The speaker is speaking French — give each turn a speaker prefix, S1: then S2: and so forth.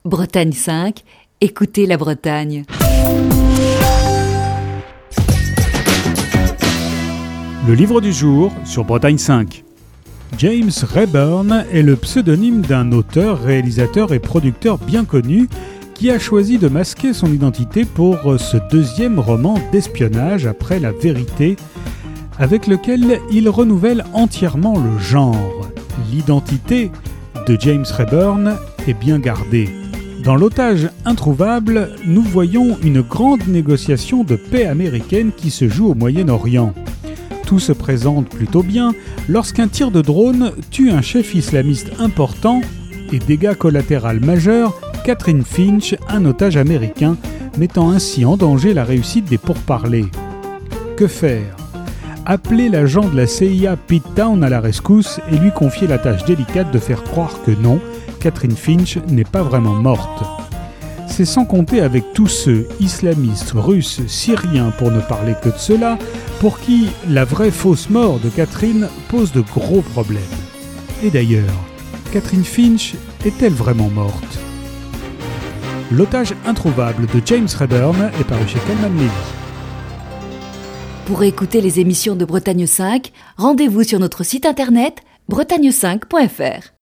S1: Bretagne 5, écoutez la Bretagne.
S2: Le livre du jour sur Bretagne 5. James Rayburn est le pseudonyme d'un auteur, réalisateur et producteur bien connu qui a choisi de masquer son identité pour ce deuxième roman d'espionnage après La Vérité, avec lequel il renouvelle entièrement le genre. L'identité de James Rayburn est bien gardée. Dans L'Otage introuvable, nous voyons une grande négociation de paix américaine qui se joue au Moyen-Orient. Tout se présente plutôt bien lorsqu'un tir de drone tue un chef islamiste important et dégât collatéral majeur, Catherine Finch, un otage américain, mettant ainsi en danger la réussite des pourparlers. Que faire ? Appeler l'agent de la CIA Pete Town à la rescousse et lui confier la tâche délicate de faire croire que non, Catherine Finch n'est pas vraiment morte. C'est sans compter avec tous ceux, islamistes, russes, syriens pour ne parler que de cela, pour qui la vraie fausse mort de Catherine pose de gros problèmes. Et d'ailleurs, Catherine Finch est-elle vraiment morte ? L'Otage introuvable de James Rayburn est paru chez Calman Levy.
S1: Pour écouter les émissions de Bretagne 5, rendez-vous sur notre site internet bretagne5.fr.